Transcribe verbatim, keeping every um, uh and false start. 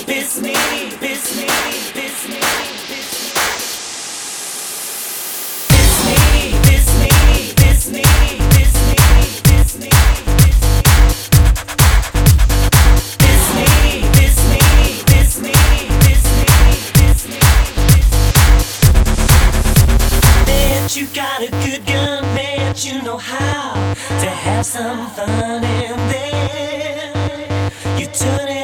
It's me, it's me, it's me, it's me, it's me, it's me, it's me, it's me, it's me, it's me, it's me, it's me, bet you got a good gun, bet you know how to have some fun in there. You turn it